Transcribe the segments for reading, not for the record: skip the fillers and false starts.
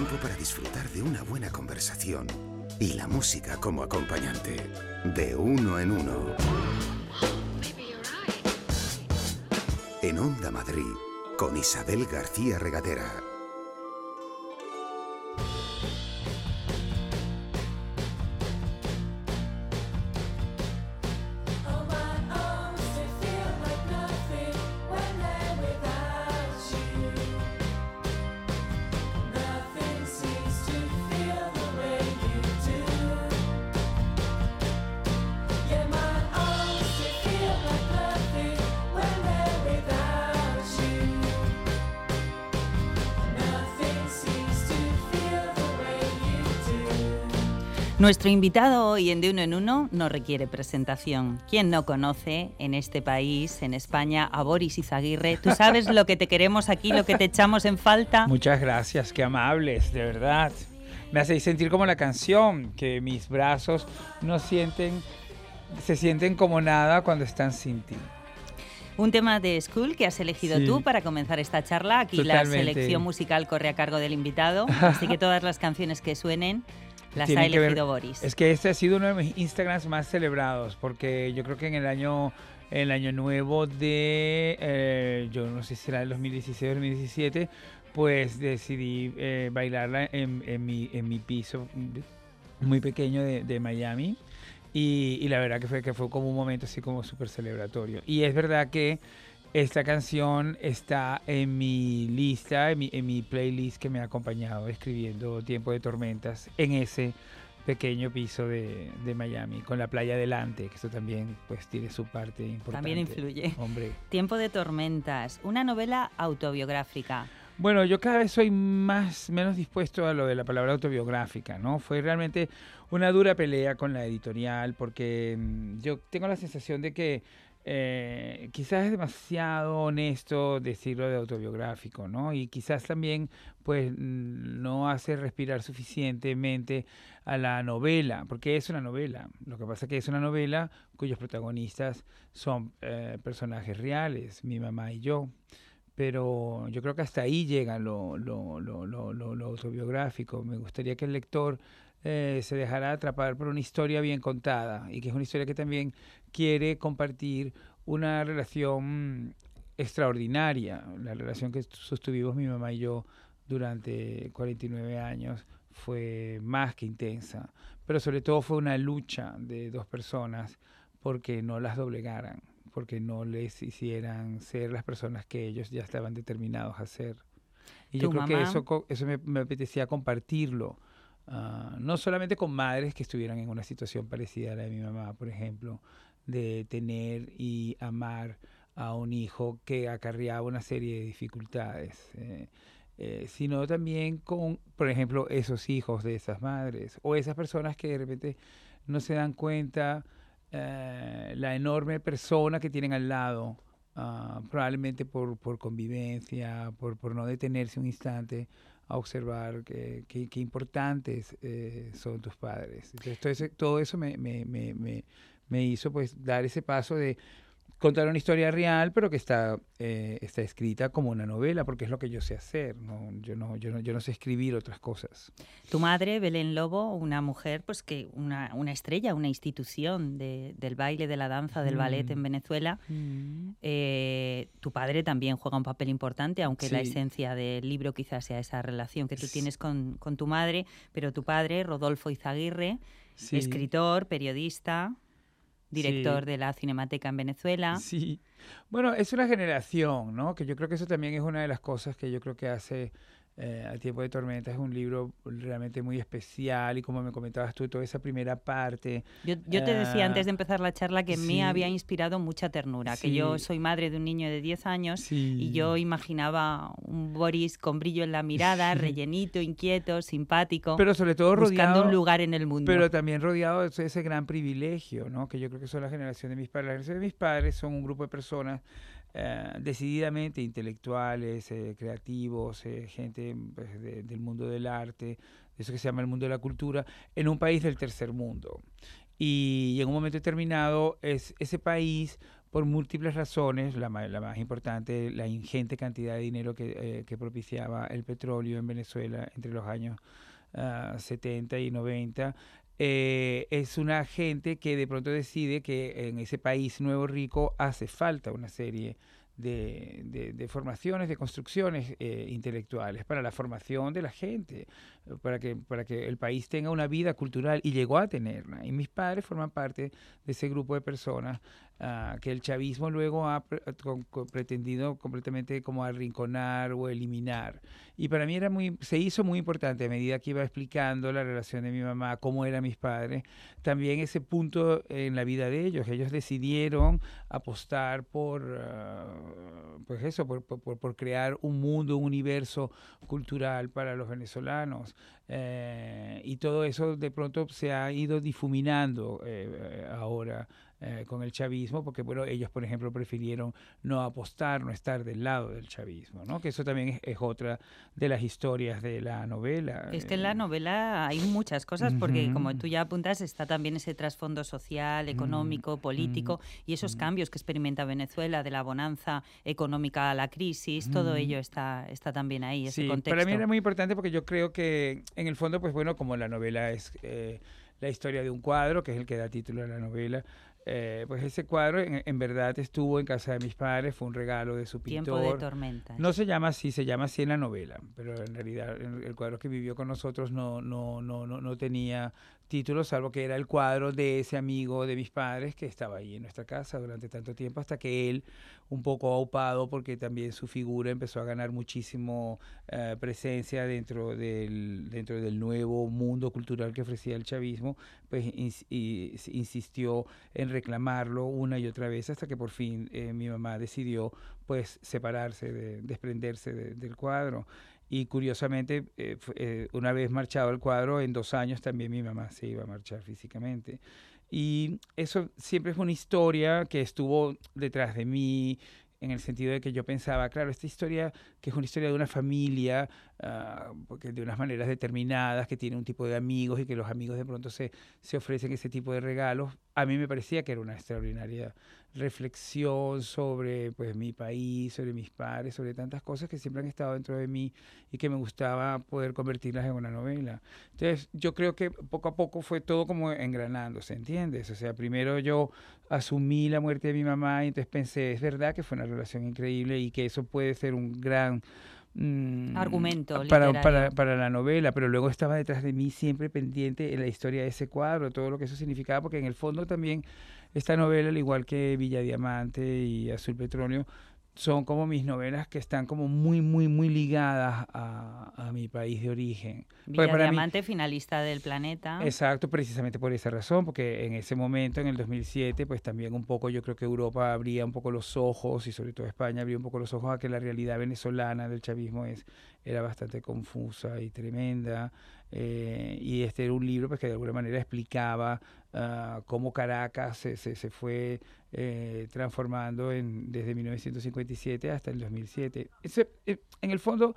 tiempo para disfrutar de una buena conversación y la música como acompañante. De uno en uno. En Onda Madrid, con Isabel García Regadera. Nuestro invitado hoy en De Uno en Uno no requiere presentación. ¿Quién no conoce en este país, en España, a Boris Izaguirre? Tú sabes lo que te queremos aquí, lo que te echamos en falta. Muchas gracias, qué amables, de verdad. Me hacéis sentir como la canción, que mis brazos se sienten como nada cuando están sin ti. Un tema de School que has elegido tú para comenzar esta charla. Aquí Totalmente. La selección musical corre a cargo del invitado, así que todas las canciones que suenen las ha elegido Boris. Es que este ha sido uno de mis Instagrams más celebrados, porque yo creo que en el año nuevo de, yo no sé si será el 2016 o 2017, pues decidí bailarla en mi piso muy pequeño de Miami. Y la verdad que fue como un momento así como súper celebratorio. Y es verdad que esta canción está en mi lista, en mi playlist que me ha acompañado escribiendo Tiempo de Tormentas en ese pequeño piso de Miami, con la playa delante, que eso también pues tiene su parte importante. También influye. Hombre. Tiempo de Tormentas, una novela autobiográfica. Bueno, yo cada vez soy menos dispuesto a lo de la palabra autobiográfica, ¿no? Fue realmente una dura pelea con la editorial, porque yo tengo la sensación de que quizás es demasiado honesto decirlo de autobiográfico, ¿no? Y quizás también pues no hace respirar suficientemente a la novela, porque es una novela. Lo que pasa es que es una novela cuyos protagonistas son personajes reales, mi mamá y yo. Pero yo creo que hasta ahí llega lo autobiográfico. Me gustaría que el lector se dejara atrapar por una historia bien contada, y que es una historia que también quiere compartir una relación extraordinaria. La relación que sostuvimos mi mamá y yo durante 49 años fue más que intensa, pero sobre todo fue una lucha de dos personas porque no las doblegaran, porque no les hicieran ser las personas que ellos ya estaban determinados a ser. Y yo creo que eso me apetecía compartirlo, no solamente con madres que estuvieran en una situación parecida a la de mi mamá, por ejemplo, de tener y amar a un hijo que acarreaba una serie de dificultades, sino también con, por ejemplo, esos hijos de esas madres, o esas personas que de repente no se dan cuenta la enorme persona que tienen al lado, probablemente por convivencia, por no detenerse un instante a observar qué importantes son tus padres. Entonces todo eso me hizo pues dar ese paso de contar una historia real, pero que está escrita como una novela, porque es lo que yo sé hacer, ¿no? Yo no sé escribir otras cosas. Tu madre, Belén Lobo, una mujer, pues que una estrella, una institución del baile, de la danza, del ballet en Venezuela. Tu padre también juega un papel importante, aunque la esencia del libro quizás sea esa relación que tú tienes con tu madre, pero tu padre, Rodolfo Izaguirre, escritor, periodista, director de la Cinemateca en Venezuela. Sí, bueno, es una generación, ¿no? Que yo creo que eso también es una de las cosas que yo creo que hace A Tiempo de Tormentas. Es un libro realmente muy especial, y como me comentabas tú, toda esa primera parte. Yo te decía antes de empezar la charla que en mí había inspirado mucha ternura, que yo soy madre de un niño de 10 años y yo imaginaba un Boris con brillo en la mirada, rellenito, inquieto, simpático, pero sobre todo buscando un lugar en el mundo. Pero también rodeado de ese gran privilegio, ¿no? Que yo creo que son la generación de mis padres. La generación de mis padres son un grupo de personas decididamente intelectuales, creativos, gente pues, del mundo del arte, de eso que se llama el mundo de la cultura, en un país del tercer mundo. Y en un momento determinado ese país por múltiples razones, la más importante, la ingente cantidad de dinero que propiciaba el petróleo en Venezuela entre los años 70 y 90. Es una gente que de pronto decide que en ese país nuevo rico hace falta una serie de formaciones, de construcciones intelectuales para la formación de la gente, para que el país tenga una vida cultural, y llegó a tenerla. Y mis padres forman parte de ese grupo de personas que el chavismo luego ha pretendido completamente como arrinconar o eliminar. Y para mí se hizo muy importante a medida que iba explicando la relación de mi mamá, cómo eran mis padres, también ese punto en la vida de ellos. Ellos decidieron apostar por crear un mundo, un universo cultural para los venezolanos. Y todo eso de pronto se ha ido difuminando ahora con el chavismo, porque bueno, ellos por ejemplo prefirieron no apostar, no estar del lado del chavismo, ¿no? Que eso también es otra de las historias de la novela. Es que en la novela hay muchas cosas, porque como tú ya apuntas, está también ese trasfondo social, económico, político, y esos cambios que experimenta Venezuela, de la bonanza económica a la crisis, todo ello está también ahí, ese contexto. Para mí era muy importante, porque yo creo que en el fondo, pues bueno, como la novela es la historia de un cuadro, que es el que da título a la novela, pues ese cuadro en verdad estuvo en casa de mis padres, fue un regalo de su pintor. Tiempo de tormentas. No se llama así, se llama así en la novela, pero en realidad el cuadro que vivió con nosotros no tenía título, salvo que era el cuadro de ese amigo de mis padres que estaba ahí en nuestra casa durante tanto tiempo, hasta que él, un poco aupado, porque también su figura empezó a ganar muchísimo presencia dentro del nuevo mundo cultural que ofrecía el chavismo, pues insistió en reclamarlo una y otra vez, hasta que por fin mi mamá decidió pues separarse, desprenderse del cuadro. Y curiosamente, una vez marchado el cuadro, en 2 años también mi mamá se iba a marchar físicamente. Y eso siempre es una historia que estuvo detrás de mí, en el sentido de que yo pensaba, claro, esta historia, que es una historia de una familia, porque de unas maneras determinadas, que tiene un tipo de amigos, y que los amigos de pronto se ofrecen ese tipo de regalos, a mí me parecía que era una extraordinaria reflexión sobre pues mi país, sobre mis padres, sobre tantas cosas que siempre han estado dentro de mí y que me gustaba poder convertirlas en una novela. Entonces yo creo que poco a poco fue todo como engranándose, ¿entiendes? O sea, primero yo asumí la muerte de mi mamá y entonces pensé, es verdad que fue una relación increíble y que eso puede ser un gran argumento para la novela, pero luego estaba detrás de mí siempre pendiente en la historia de ese cuadro, todo lo que eso significaba, porque en el fondo también esta novela, al igual que Villa Diamante y Azul Petróleo, son como mis novelas que están como muy, muy, muy ligadas a mi país de origen. Villa Diamante, finalista del Planeta. Exacto, precisamente por esa razón, porque en ese momento, en el 2007, pues también un poco yo creo que Europa abría un poco los ojos, y sobre todo España abría un poco los ojos a que la realidad venezolana del chavismo era bastante confusa y tremenda. Y este era un libro pues que de alguna manera explicaba cómo Caracas se fue transformando desde 1957 hasta el 2007. En el fondo,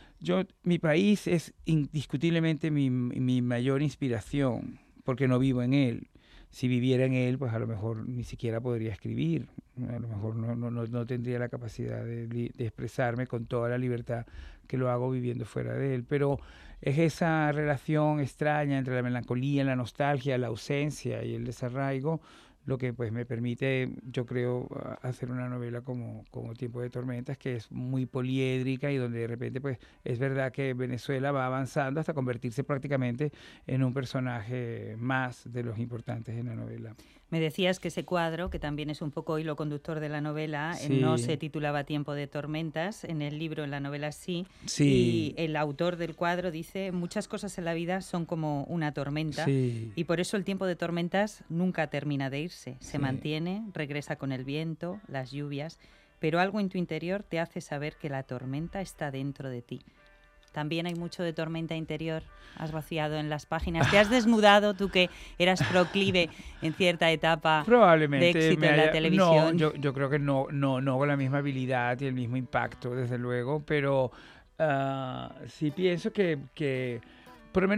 mi país es indiscutiblemente mi mayor inspiración, porque no vivo en él. Si viviera en él, pues a lo mejor ni siquiera podría escribir, a lo mejor no tendría la capacidad de expresarme con toda la libertad que lo hago viviendo fuera de él. Pero es esa relación extraña entre la melancolía, la nostalgia, la ausencia y el desarraigo lo que pues me permite, yo creo, hacer una novela como Tiempo de Tormentas, que es muy poliédrica y donde de repente pues es verdad que Venezuela va avanzando hasta convertirse prácticamente en un personaje más de los importantes en la novela. Me decías que ese cuadro, que también es un poco hilo conductor de la novela, sí, no se titulaba Tiempo de Tormentas, en el libro, en la novela sí, sí. Y el autor del cuadro dice, muchas cosas en la vida son como una tormenta, sí, y por eso el tiempo de tormentas nunca termina de irse, se sí, mantiene, regresa con el viento, las lluvias, pero algo en tu interior te hace saber que la tormenta está dentro de ti. También hay mucho de tormenta interior, has vaciado en las páginas, te has desnudado, tú que eras proclive en cierta etapa de éxito en la televisión. No, yo creo que no con la misma habilidad y el mismo impacto, desde luego, pero sí pienso que por lo menos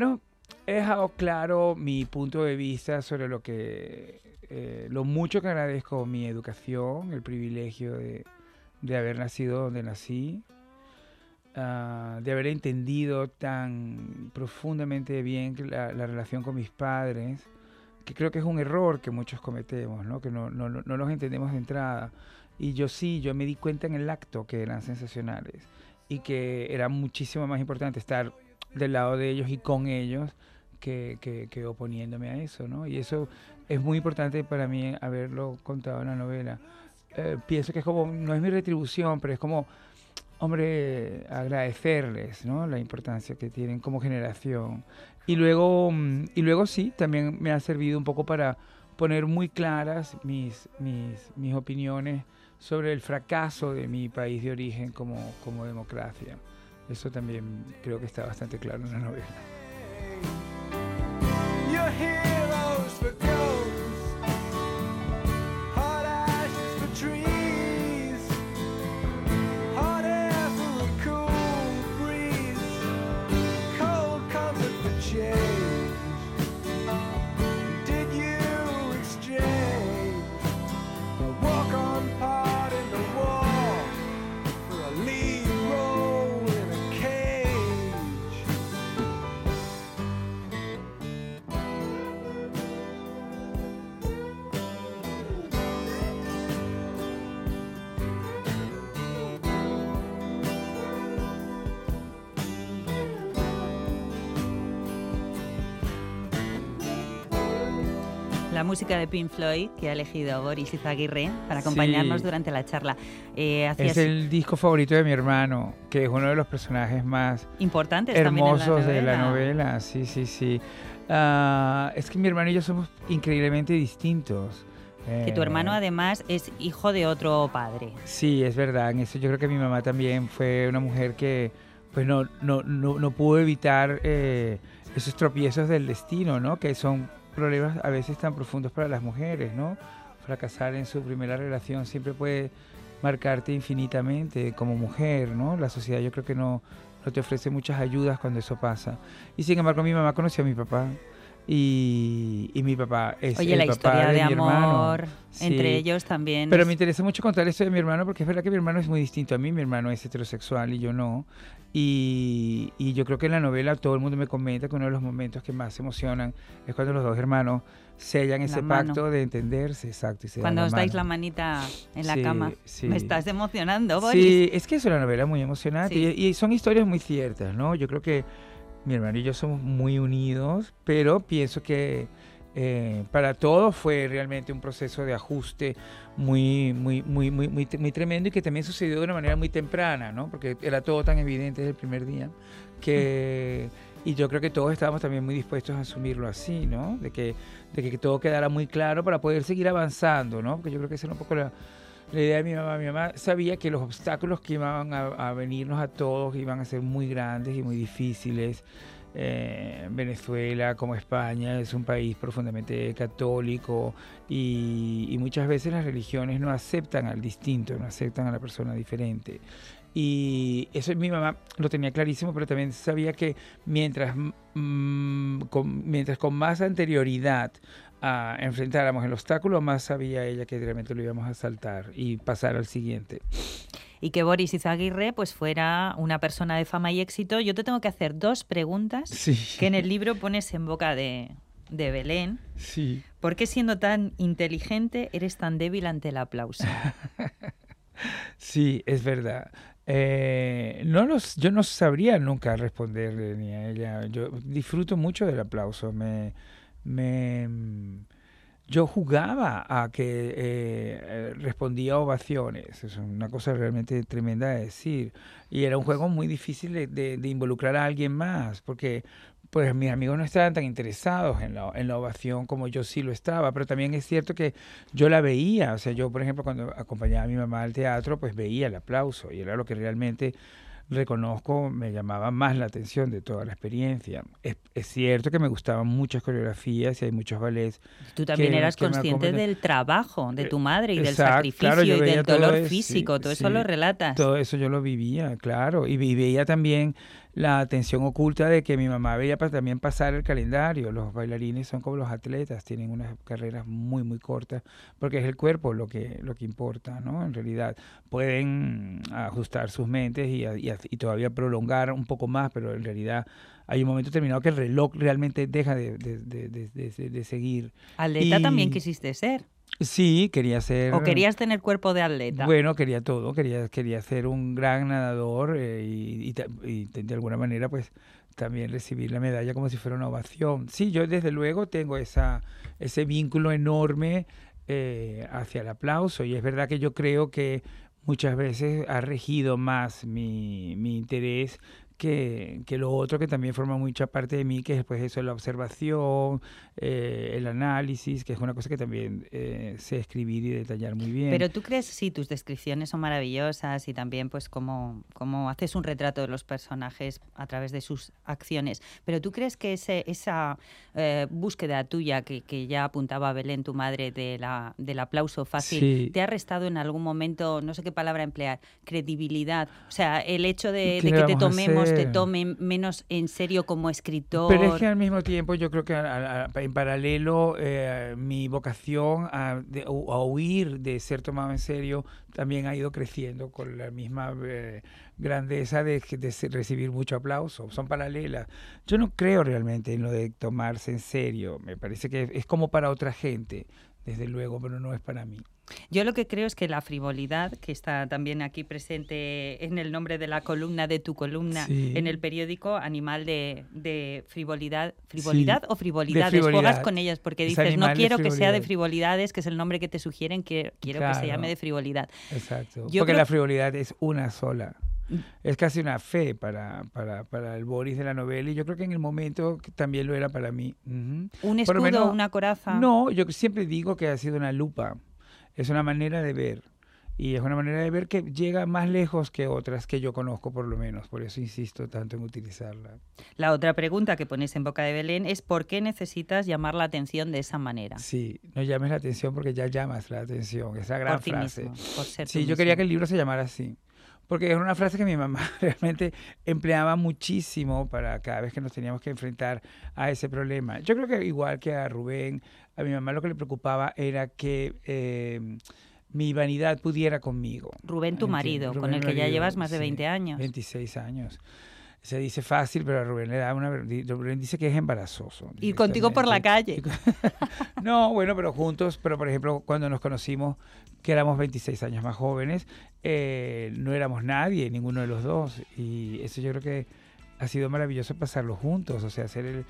he dejado claro mi punto de vista sobre lo mucho que agradezco mi educación, el privilegio de haber nacido donde nací, de haber entendido tan profundamente bien la relación con mis padres, que creo que es un error que muchos cometemos, ¿no? Que no los entendemos de entrada. Y yo me di cuenta en el acto que eran sensacionales y que era muchísimo más importante estar del lado de ellos y con ellos que oponiéndome a eso, ¿no? Y eso es muy importante para mí haberlo contado en la novela. Pienso que es como, no es mi retribución, pero es como, hombre, agradecerles, ¿no? La importancia que tienen como generación. Y luego sí, también me ha servido un poco para poner muy claras mis opiniones sobre el fracaso de mi país de origen como democracia. Eso también creo que está bastante claro en la novela. Your heroes for ghosts, hot ashes for trees, hot air for a cool breeze, cold comfort for change. Did you exchange a walk-on part in the war for a lead role in a cage? La música de Pink Floyd que ha elegido Boris Izaguirre para acompañarnos durante la charla. Es el disco favorito de mi hermano, que es uno de los personajes más importantes hermosos de la novela. Sí. Es que mi hermano y yo somos increíblemente distintos. Que tu hermano además es hijo de otro padre. Sí, es verdad. En eso yo creo que mi mamá también fue una mujer que pues no pudo evitar esos tropiezos del destino, ¿no? Que son problemas a veces tan profundos para las mujeres, ¿no? Fracasar en su primera relación siempre puede marcarte infinitamente como mujer, ¿no? La sociedad yo creo que no te ofrece muchas ayudas cuando eso pasa. Y sin embargo mi mamá conoció a mi papá y mi papá es Oye, el la papá historia de de mi amor hermano. entre Sí. ellos también. Pero me interesa mucho contar esto de mi hermano porque es verdad que mi hermano es muy distinto a mí. Mi hermano es heterosexual y yo no. Y yo creo que en la novela todo el mundo me comenta que uno de los momentos que más se emocionan es cuando los dos hermanos sellan ese pacto de entenderse. Exacto. Y cuando os dais la manita en la cama. Sí. Me estás emocionando, Boris. Sí, es que es una novela muy emocionante Sí. y son historias muy ciertas, ¿no? Yo creo que mi hermano y yo somos muy unidos, pero pienso que para todos fue realmente un proceso de ajuste muy tremendo y que también sucedió de una manera muy temprana, ¿no? Porque era todo tan evidente desde el primer día y yo creo que todos estábamos también muy dispuestos a asumirlo así, ¿no? De que todo quedara muy claro para poder seguir avanzando, ¿no? Porque yo creo que esa era un poco la idea de mi mamá. Mi mamá sabía que los obstáculos que iban a venirnos a todos iban a ser muy grandes y muy difíciles. Venezuela, como España, es un país profundamente católico y muchas veces las religiones no aceptan al distinto, no aceptan a la persona diferente. Y eso mi mamá lo tenía clarísimo, pero también sabía que mientras con más anterioridad enfrentáramos el obstáculo, más sabía ella que realmente lo íbamos a saltar y pasar al siguiente. Y que Boris Izaguirre pues fuera una persona de fama y éxito. Yo te tengo que hacer 2 preguntas que en el libro pones en boca de Belén. Sí. ¿Por qué siendo tan inteligente eres tan débil ante el aplauso? Sí, es verdad. Yo no sabría nunca responderle ni a ella. Yo disfruto mucho del aplauso. Yo jugaba a que respondía a ovaciones. Es una cosa realmente tremenda de decir. Y era un juego muy difícil de involucrar a alguien más, porque pues mis amigos no estaban tan interesados en la ovación como yo sí lo estaba. Pero también es cierto que yo la veía. O sea, yo, por ejemplo, cuando acompañaba a mi mamá al teatro, pues veía el aplauso. Y era lo que realmente reconozco me llamaba más la atención de toda la experiencia. Es cierto que me gustaban muchas coreografías y hay muchos ballets. Tú también eras consciente del trabajo de tu madre y del sacrificio, claro, y del dolor eso, físico, todo eso lo relatas. Todo eso yo lo vivía, claro, y veía también la atención oculta de que mi mamá veía también pasar el calendario. Los bailarines son como los atletas, tienen unas carreras muy, muy cortas, porque es el cuerpo lo que importa, ¿no? En realidad pueden ajustar sus mentes y todavía prolongar un poco más, pero en realidad hay un momento determinado que el reloj realmente deja de seguir. Atleta también quisiste ser. Sí, quería ser... ¿O querías tener cuerpo de atleta? Bueno, quería todo, quería ser un gran nadador y de alguna manera pues también recibir la medalla como si fuera una ovación. Sí, yo desde luego tengo ese vínculo enorme hacia el aplauso, y es verdad que yo creo que muchas veces ha regido más mi interés que lo otro, que también forma mucha parte de mí, que es pues eso, la observación, el análisis, que es una cosa que también sé escribir y detallar muy bien. Pero tú crees, sí, tus descripciones son maravillosas, y también pues cómo haces un retrato de los personajes a través de sus acciones, pero tú crees que esa búsqueda tuya, que ya apuntaba Belén, tu madre, del aplauso fácil, sí, te ha restado en algún momento, no sé qué palabra emplear, credibilidad? O sea, el hecho de que te tomen menos en serio como escritor. Pero es que al mismo tiempo yo creo que en paralelo mi vocación a huir de ser tomado en serio también ha ido creciendo con la misma grandeza de recibir mucho aplauso. Son paralelas. Yo no creo realmente en lo de tomarse en serio. Me parece que es como para otra gente, desde luego, pero no es para mí. Yo lo que creo es que la frivolidad, que está también aquí presente en el nombre de la columna, de tu columna, sí, en el periódico, animal de frivolidad, sí, o frivolidades, juegas con ellas porque dices, no quiero que sea de frivolidades, que es el nombre que te sugieren, quiero claro, que se llame de frivolidad. Exacto, porque la frivolidad es una sola. Es casi una fe para el Boris de la novela, y yo creo que en el momento también lo era para mí. ¿Un escudo, una coraza? No, yo siempre digo que ha sido una lupa. Es una manera de ver, y es una manera de ver que llega más lejos que otras que yo conozco, por lo menos. Por eso insisto tanto en utilizarla. La otra pregunta que pones en boca de Belén es ¿por qué necesitas llamar la atención de esa manera? Sí, no llames la atención porque ya llamas la atención, esa gran por ti frase. Mismo, por ser sí, tú yo mismo. Quería que el libro se llamara así, porque era una frase que mi mamá realmente empleaba muchísimo para cada vez que nos teníamos que enfrentar a ese problema. Yo creo que igual que a Rubén, a mi mamá lo que le preocupaba era que mi vanidad pudiera conmigo. Rubén, tu marido, con el que ya llevas más de 20 años. 26 años. Se dice fácil, pero a Rubén le da Rubén dice que es embarazoso. Y contigo por la calle. No, bueno, pero juntos, pero por ejemplo, cuando nos conocimos, que éramos 26 años más jóvenes, no éramos nadie, ninguno de los dos. Y eso yo creo que ha sido maravilloso pasarlo juntos, o sea, hacer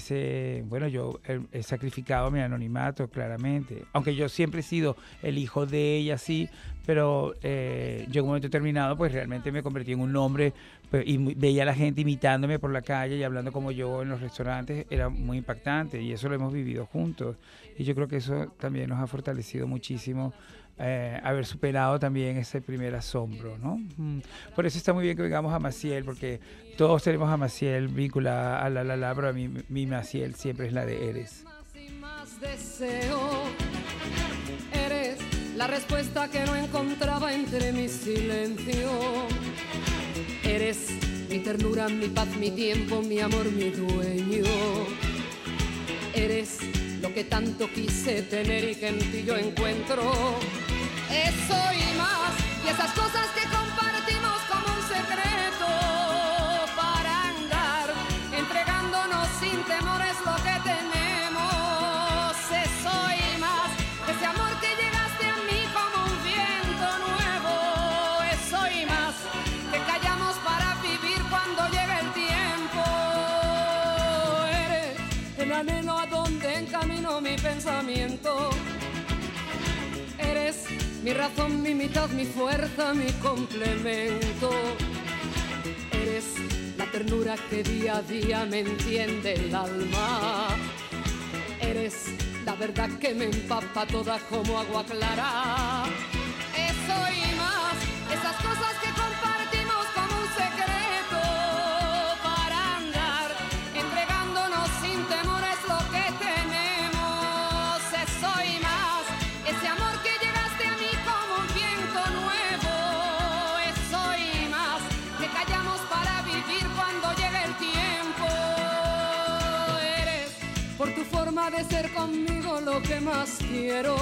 yo he sacrificado mi anonimato, claramente, aunque yo siempre he sido el hijo de ella, sí, pero yo en un momento determinado, pues realmente me convertí en un hombre, pues, y veía a la gente imitándome por la calle y hablando como yo en los restaurantes, era muy impactante, y eso lo hemos vivido juntos, y yo creo que eso también nos ha fortalecido muchísimo, haber superado también ese primer asombro, ¿no? Por eso está muy bien que vengamos a Maciel, porque todos tenemos a Maciel vinculada a la, pero a mí mi Maciel siempre es la de Eres. Más y más deseo, eres la respuesta que no encontraba entre mi silencio. Eres mi ternura, mi paz, mi tiempo, mi amor, mi dueño. Eres lo que tanto quise tener y que en ti yo encuentro. Eso y más, y esas cosas que compartimos como un secreto, para andar entregándonos sin temores lo que tenemos. Eso y más, ese amor que llegaste a mí como un viento nuevo. Eso y más, que callamos para vivir cuando llegue el tiempo. Eres el anhelo a donde encamino mi pensamiento. Eres mi razón, mi mitad, mi fuerza, mi complemento. Eres la ternura que día a día me enciende el alma. Eres la verdad que me empapa toda como agua clara. Eso y más, esas cosas que compartimos como un secreto, para andar entregándonos sin temores lo que tenemos. Eso y más, ese amor que llegaste a mí como un viento nuevo. Eso y más, que callamos para vivir cuando forma de ser conmigo lo que más quiero.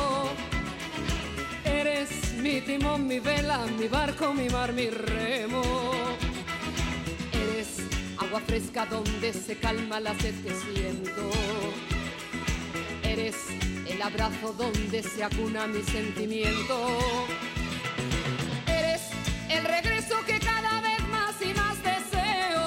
Eres mi timón, mi vela, mi barco, mi mar, mi remo. Eres agua fresca donde se calma la sed que siento. Eres el abrazo donde se acuna mi sentimiento. Eres el regreso que cada vez más y más deseo.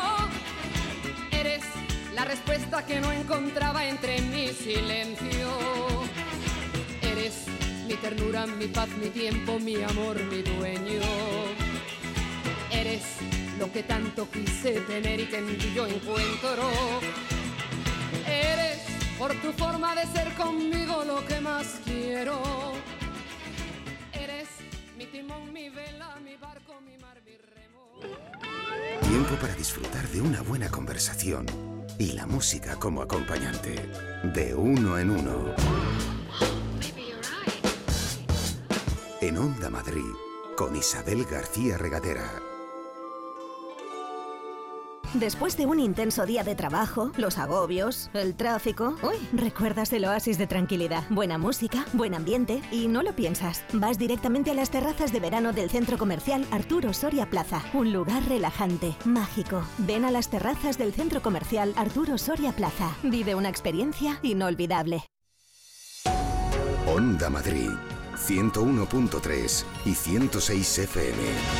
Eres la respuesta que no encontraba entre mi silencio. Eres mi ternura, mi paz, mi tiempo, mi amor, mi dueño. Eres lo que tanto quise tener y que en ti yo encuentro. Eres por tu forma de ser conmigo lo que más quiero. Eres mi timón, mi vela, mi barco, mi mar, mi remo. Tiempo para disfrutar de una buena conversación y la música como acompañante. De uno en uno. En Onda Madrid, con Isabel García Regadera. Después de un intenso día de trabajo, los agobios, el tráfico... ¡Uy! Recuerdas el oasis de tranquilidad. Buena música, buen ambiente y no lo piensas. Vas directamente a las terrazas de verano del Centro Comercial Arturo Soria Plaza. Un lugar relajante, mágico. Ven a las terrazas del Centro Comercial Arturo Soria Plaza. Vive una experiencia inolvidable. Onda Madrid, 101.3 y 106 FM.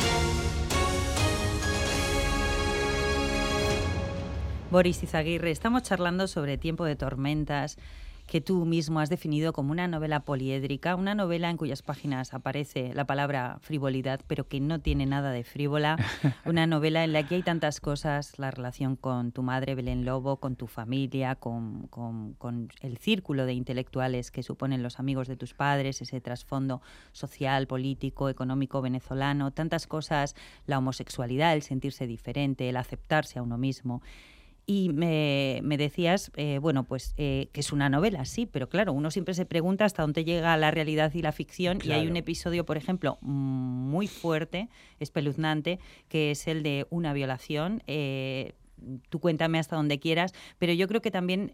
Boris Izaguirre, estamos charlando sobre Tiempo de tormentas, que tú mismo has definido como una novela poliédrica, una novela en cuyas páginas aparece la palabra frivolidad, pero que no tiene nada de frívola, una novela en la que hay tantas cosas, la relación con tu madre Belén Lobo, con tu familia, con el círculo de intelectuales que suponen los amigos de tus padres, ese trasfondo social, político, económico venezolano, tantas cosas, la homosexualidad, el sentirse diferente, el aceptarse a uno mismo. Y me decías, que es una novela, sí, pero claro, uno siempre se pregunta hasta dónde llega la realidad y la ficción. Claro. Y hay un episodio, por ejemplo, muy fuerte, espeluznante, que es el de una violación. Tú cuéntame hasta donde quieras, pero yo creo que también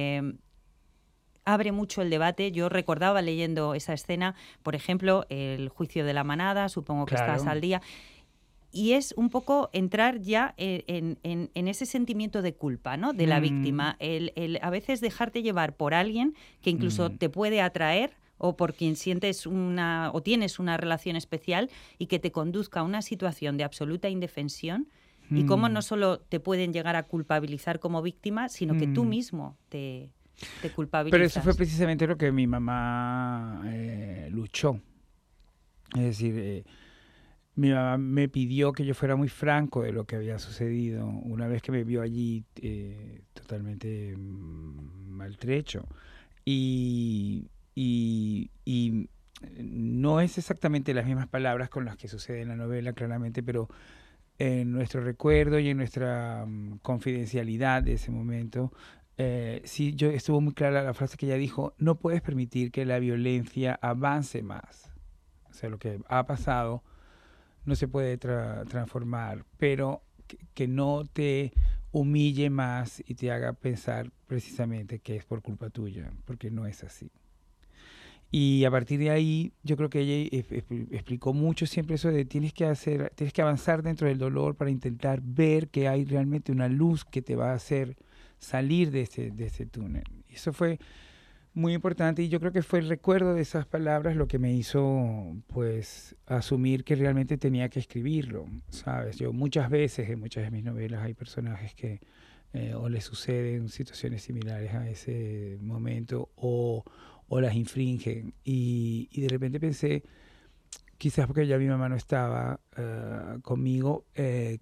abre mucho el debate. Yo recordaba leyendo esa escena, por ejemplo, el juicio de la manada, supongo que estás al día. Y es un poco entrar ya en ese sentimiento de culpa, ¿no? De la víctima. El a veces dejarte llevar por alguien que incluso te puede atraer o por quien sientes o tienes una relación especial y que te conduzca a una situación de absoluta indefensión y cómo no solo te pueden llegar a culpabilizar como víctima, sino que tú mismo te culpabilizas. Pero eso fue precisamente lo que mi mamá luchó. Es decir... mi mamá me pidió que yo fuera muy franco de lo que había sucedido una vez que me vio allí totalmente maltrecho. Y no es exactamente las mismas palabras con las que sucede en la novela, claramente, pero en nuestro recuerdo y en nuestra confidencialidad de ese momento, sí, estuvo muy clara la frase que ella dijo: no puedes permitir que la violencia avance más. O sea, lo que ha pasado no se puede transformar, pero que no te humille más y te haga pensar precisamente que es por culpa tuya, porque no es así. Y a partir de ahí, yo creo que ella explicó mucho siempre eso de tienes que avanzar dentro del dolor para intentar ver que hay realmente una luz que te va a hacer salir de ese túnel. Y eso fue muy importante, y yo creo que fue el recuerdo de esas palabras lo que me hizo, pues, asumir que realmente tenía que escribirlo, ¿sabes? Yo muchas veces, en muchas de mis novelas, hay personajes que o les suceden situaciones similares a ese momento o las infringen, y de repente pensé, quizás porque ya mi mamá no estaba conmigo,